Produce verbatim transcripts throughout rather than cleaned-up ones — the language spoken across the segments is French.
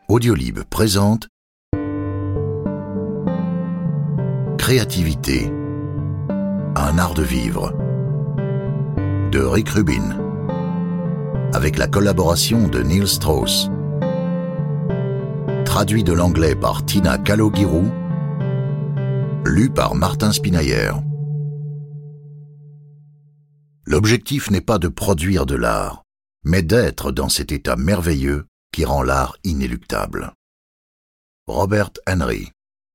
Audiolib présente Créativité, un art de vivre de Rick Rubin, avec la collaboration de Neil Strauss, traduit de l'anglais par Tina Caloguirou, lu par Martin Spinayer. L'objectif n'est pas de produire de l'art, mais d'être dans cet état merveilleux qui rend l'art inéluctable. Robert Henry.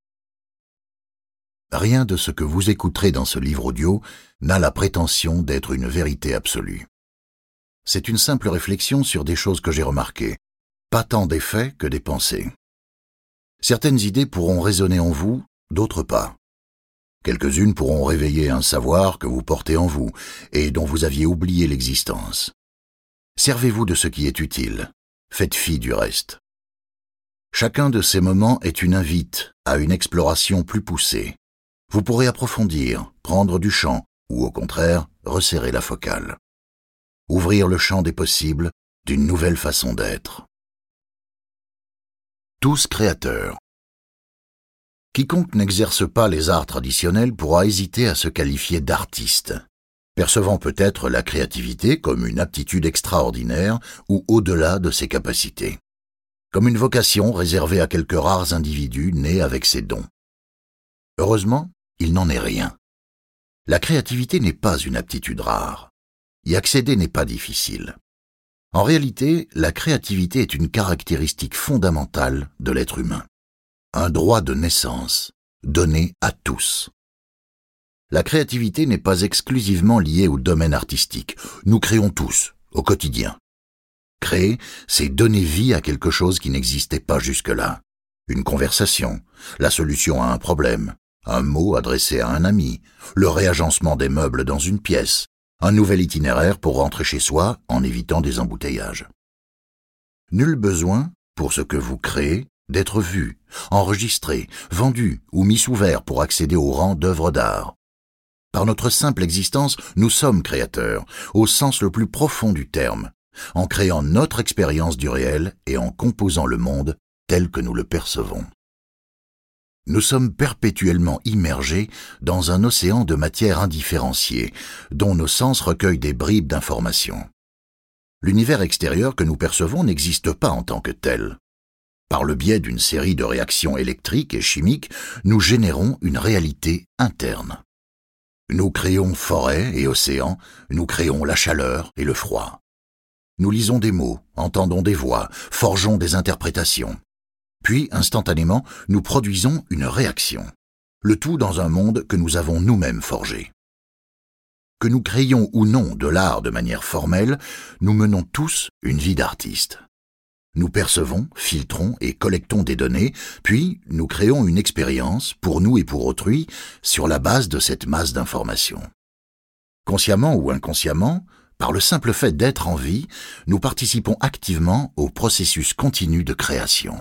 Rien de ce que vous écouterez dans ce livre audio n'a la prétention d'être une vérité absolue. C'est une simple réflexion sur des choses que j'ai remarquées, pas tant des faits que des pensées. Certaines idées pourront résonner en vous, d'autres pas. Quelques-unes pourront réveiller un savoir que vous portez en vous et dont vous aviez oublié l'existence. Servez-vous de ce qui est utile, faites fi du reste. Chacun de ces moments est une invite à une exploration plus poussée. Vous pourrez approfondir, prendre du champ, ou au contraire, resserrer la focale. Ouvrir le champ des possibles d'une nouvelle façon d'être. Tous créateurs. Quiconque n'exerce pas les arts traditionnels pourra hésiter à se qualifier d'artiste, percevant peut-être la créativité comme une aptitude extraordinaire ou au-delà de ses capacités, comme une vocation réservée à quelques rares individus nés avec ces dons. Heureusement, il n'en est rien. La créativité n'est pas une aptitude rare. Y accéder n'est pas difficile. En réalité, la créativité est une caractéristique fondamentale de l'être humain. Un droit de naissance, donné à tous. La créativité n'est pas exclusivement liée au domaine artistique. Nous créons tous, au quotidien. Créer, c'est donner vie à quelque chose qui n'existait pas jusque-là. Une conversation, la solution à un problème, un mot adressé à un ami, le réagencement des meubles dans une pièce, un nouvel itinéraire pour rentrer chez soi en évitant des embouteillages. Nul besoin, pour ce que vous créez, d'être vu, enregistré, vendu ou mis sous verre pour accéder au rang d'œuvre d'art. Par notre simple existence, nous sommes créateurs, au sens le plus profond du terme, en créant notre expérience du réel et en composant le monde tel que nous le percevons. Nous sommes perpétuellement immergés dans un océan de matière indifférenciée, dont nos sens recueillent des bribes d'informations. L'univers extérieur que nous percevons n'existe pas en tant que tel. Par le biais d'une série de réactions électriques et chimiques, nous générons une réalité interne. Nous créons forêts et océans, nous créons la chaleur et le froid. Nous lisons des mots, entendons des voix, forgeons des interprétations. Puis, instantanément, nous produisons une réaction. Le tout dans un monde que nous avons nous-mêmes forgé. Que nous créions ou non de l'art de manière formelle, nous menons tous une vie d'artiste. Nous percevons, filtrons et collectons des données, puis nous créons une expérience, pour nous et pour autrui, sur la base de cette masse d'informations. Consciemment ou inconsciemment, par le simple fait d'être en vie, nous participons activement au processus continu de création.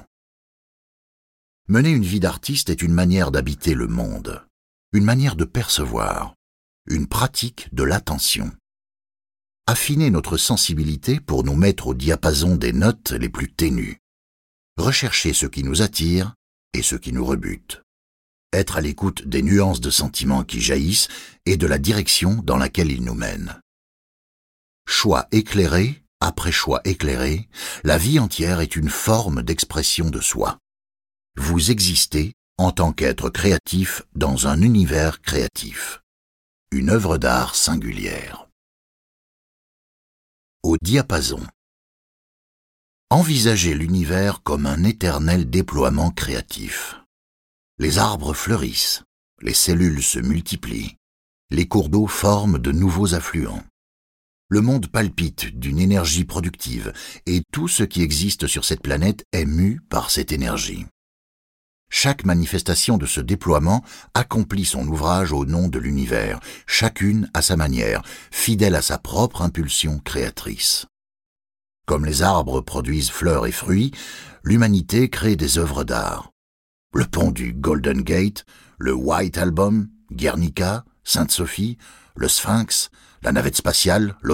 Mener une vie d'artiste est une manière d'habiter le monde, une manière de percevoir, une pratique de l'attention. Affiner notre sensibilité pour nous mettre au diapason des notes les plus ténues. Rechercher ce qui nous attire et ce qui nous rebute. Être à l'écoute des nuances de sentiments qui jaillissent et de la direction dans laquelle ils nous mènent. Choix éclairé, après choix éclairé, la vie entière est une forme d'expression de soi. Vous existez en tant qu'être créatif dans un univers créatif. Une œuvre d'art singulière. Au diapason. Envisagez l'univers comme un éternel déploiement créatif. Les arbres fleurissent, les cellules se multiplient, les cours d'eau forment de nouveaux affluents. Le monde palpite d'une énergie productive et tout ce qui existe sur cette planète est mu par cette énergie. Chaque manifestation de ce déploiement accomplit son ouvrage au nom de l'univers, chacune à sa manière, fidèle à sa propre impulsion créatrice. Comme les arbres produisent fleurs et fruits, l'humanité crée des œuvres d'art. Le pont du Golden Gate, le White Album, Guernica, Sainte-Sophie, le Sphinx, la navette spatiale,